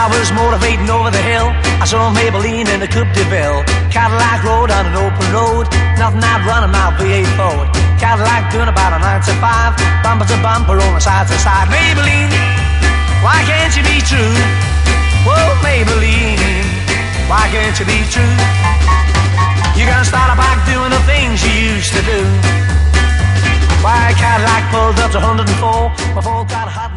I was motivating over the hill. I saw Maybelline in a Coupe de Ville. Cadillac rode on an open road. Nothing I'd run in my V8 Ford. Cadillac doing about a 9 to 5. Bumper to bumper on the side to side. Maybelline, why can't you be true? Whoa, Maybelline, why can't you be true? You're gonna start back doing the things you used to do. Why Cadillac pulled up to 104. My Ford got hot.